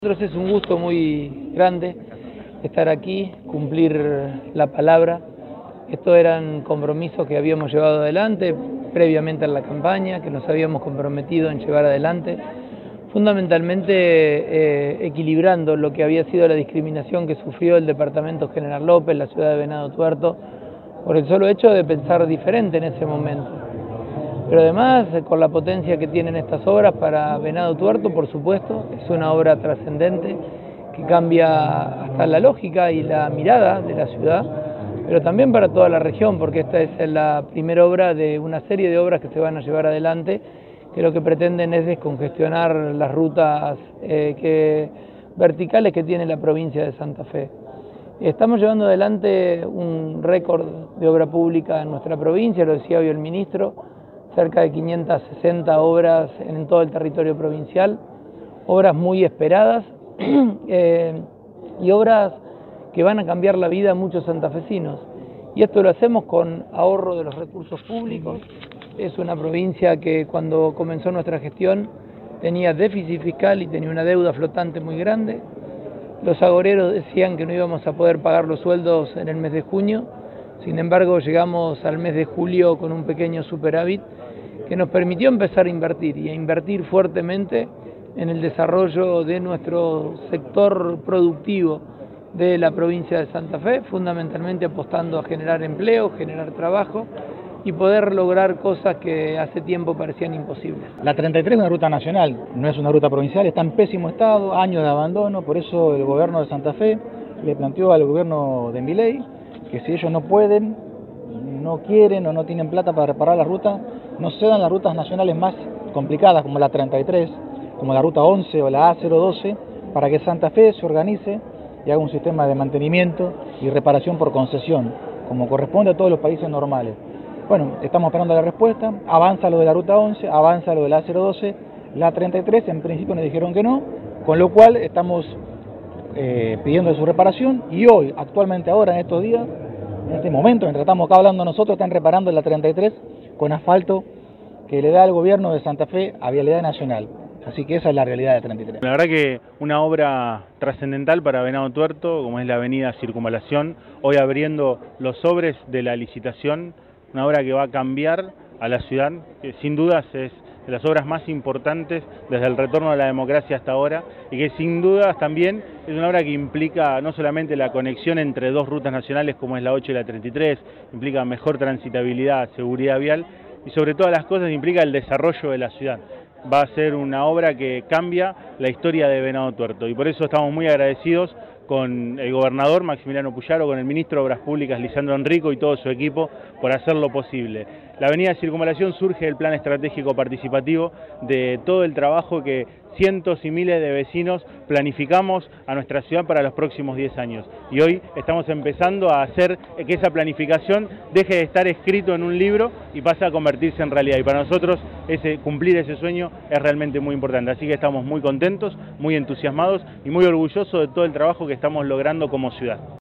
Nosotros es un gusto muy grande estar aquí, cumplir la palabra. Estos eran compromisos que habíamos llevado adelante previamente en la campaña, que nos habíamos comprometido en llevar adelante, fundamentalmente equilibrando lo que había sido la discriminación que sufrió el departamento General López, la ciudad de Venado Tuerto, por el solo hecho de pensar diferente en ese momento. Pero además, con la potencia que tienen estas obras para Venado Tuerto, por supuesto, es una obra trascendente que cambia hasta la lógica y la mirada de la ciudad, pero también para toda la región, porque esta es la primera obra de una serie de obras que se van a llevar adelante, que lo que pretenden es descongestionar las rutas verticales que tiene la provincia de Santa Fe. Estamos llevando adelante un récord de obra pública en nuestra provincia, lo decía hoy el ministro, cerca de 560 obras en todo el territorio provincial, obras muy esperadas y obras que van a cambiar la vida a muchos santafesinos. Y esto lo hacemos con ahorro de los recursos públicos. Es una provincia que cuando comenzó nuestra gestión tenía déficit fiscal y tenía una deuda flotante muy grande. Los agoreros decían que no íbamos a poder pagar los sueldos en el mes de junio. Sin embargo, llegamos al mes de julio con un pequeño superávit que nos permitió empezar a invertir y a invertir fuertemente en el desarrollo de nuestro sector productivo de la provincia de Santa Fe, fundamentalmente apostando a generar empleo, generar trabajo y poder lograr cosas que hace tiempo parecían imposibles. La 33 es una ruta nacional, no es una ruta provincial, está en pésimo estado, años de abandono, por eso el gobierno de Santa Fe le planteó al gobierno de Milei que si ellos no pueden, no quieren o no tienen plata para reparar la ruta, no cedan las rutas nacionales más complicadas como la 33, como la ruta 11 o la A012, para que Santa Fe se organice y haga un sistema de mantenimiento y reparación por concesión, como corresponde a todos los países normales. Bueno, estamos esperando la respuesta, avanza lo de la ruta 11, avanza lo de la A012, la 33 en principio nos dijeron que no, con lo cual estamos pidiendo su reparación y hoy, actualmente ahora, en estos días, en este momento, mientras estamos acá hablando nosotros, están reparando la 33 con asfalto que le da al gobierno de Santa Fe a Vialidad Nacional. Así que esa es la realidad de 33. La verdad que una obra trascendental para Venado Tuerto, como es la avenida Circunvalación, hoy abriendo los sobres de la licitación, una obra que va a cambiar a la ciudad, que sin dudas es de las obras más importantes desde el retorno a la democracia hasta ahora y que sin dudas también es una obra que implica no solamente la conexión entre dos rutas nacionales como es la 8 y la 33, implica mejor transitabilidad, seguridad vial y sobre todas las cosas implica el desarrollo de la ciudad. Va a ser una obra que cambia la historia de Venado Tuerto y por eso estamos muy agradecidos con el gobernador Maximiliano Puyaro, con el ministro de Obras Públicas Lisandro Enrico y todo su equipo por hacerlo posible. La avenida Circunvalación surge del plan estratégico participativo de todo el trabajo que cientos y miles de vecinos planificamos a nuestra ciudad para los próximos 10 años. Y hoy estamos empezando a hacer que esa planificación deje de estar escrito en un libro y pase a convertirse en realidad. Y para nosotros cumplir ese sueño es realmente muy importante. Así que estamos muy contentos, muy entusiasmados y muy orgullosos de todo el trabajo que estamos logrando como ciudad.